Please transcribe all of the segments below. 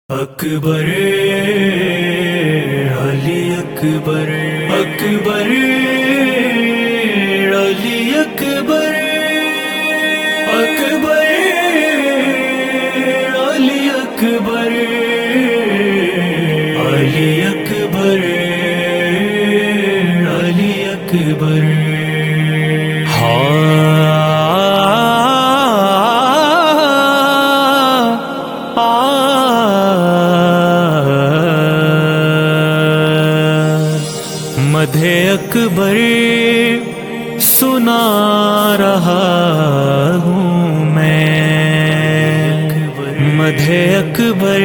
اکبر علی اکبر اکبر علی اکبر اکبر علی اکبر علی اکبر علی اکبر مدح اکبر سنا رہا ہوں میں، مدح اکبر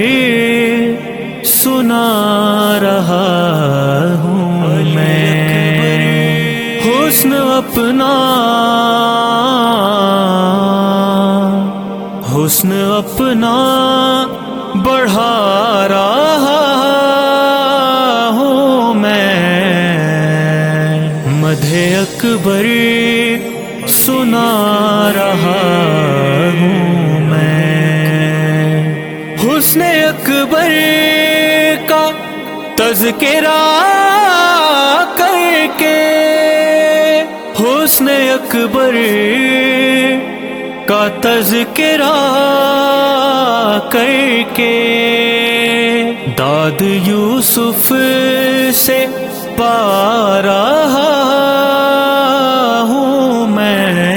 سنا رہا ہوں میں، حسن اپنا حسن اپنا بڑھا رہا ہوں میں، مدح اکبر سنا رہا ہوں میں، حسن اکبر کا تذکرہ کر کے، حسن اکبر کا تذکرہ کر کے، داد یوسف سے پا رہا ہوں میں،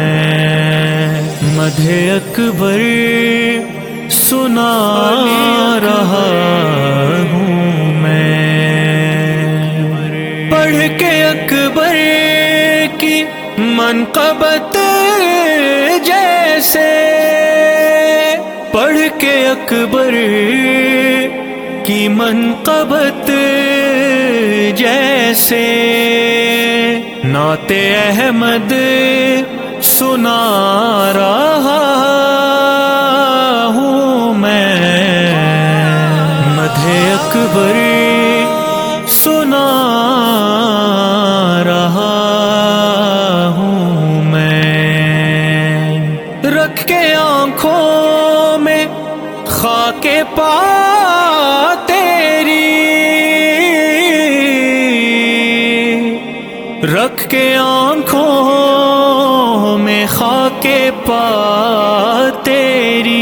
مدح اکبر سنا رہا ہوں میں، پڑھ کے اکبر کی منقبت جیسے، پڑھ کے اکبر کی منقبت جیسے، نعت احمد سنا رہا ہوں میں، مدح اکبر سنا رہا ہوں میں، رکھ کے آنکھوں میں خاک پا تیری، رکھ کے آنکھوں میں خاک پا تیری،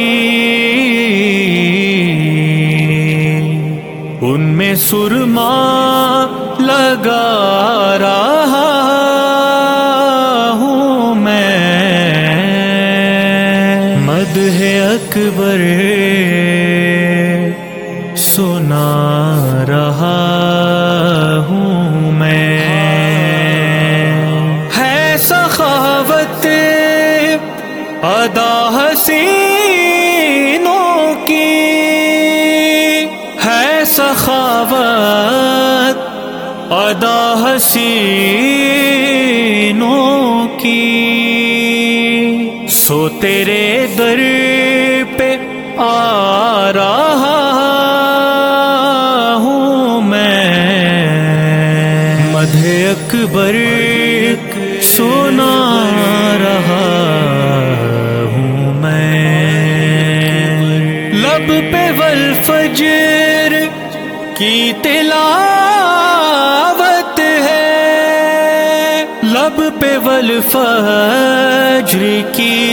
ان میں سرما لگا رہا ہوں میں، مدح اکبر سنا رہا ہوں میں، ہے سخاوت ادا حسینوں کی، ہے سخاوت ادا حسینوں کی، سو تیرے در پہ آ رہا ہوں میں، مدح اکبر سنا رہا ہوں میں، لب پہ والفجر کی تلاوت ہے، لب پہ والفجر کی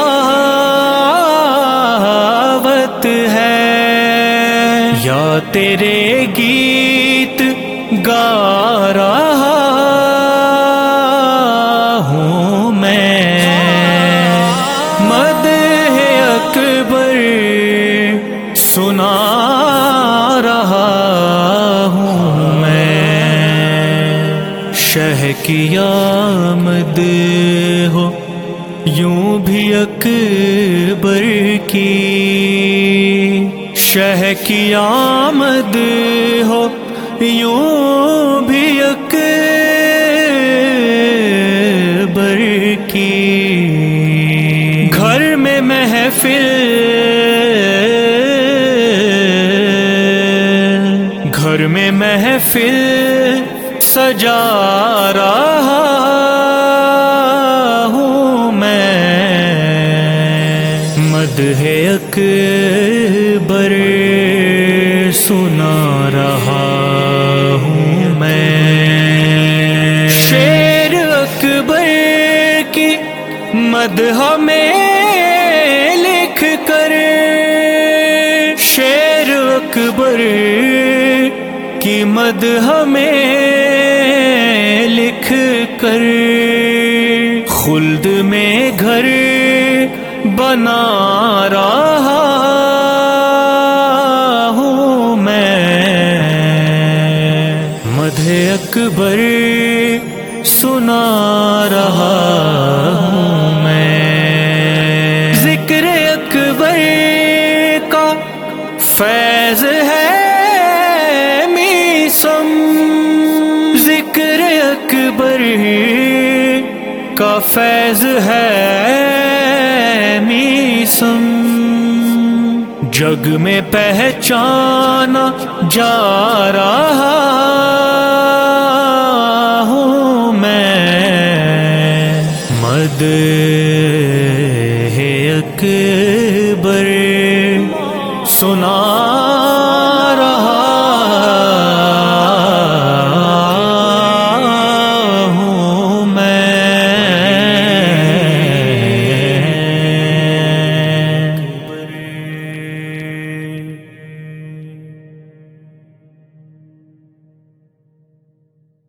تلاوت ہے، یا تیرے گیت گا رہا ہوں میں، مدح اکبر سنا رہا ہوں میں، شہ کی آمد ہو یوں بھی اکبر کی، شہ کی آمد ہو یوں بھی اکبر کی، گھر میں محفل گھر میں محفل سجا رہا ہوں میں، مدح اکبر مدح میں لکھ کر، شیر اکبر کی مدح میں لکھ کر، خلد میں گھر بنا رہا ہوں میں، مدح اکبر سنا رہا ہوں میں۔ ذکر اکبر کا فیض ہے میسم، ذکر اکبر کا فیض ہے میسم، جگ میں پہچانا جا رہا ہوں میں، مدح اکبر سنا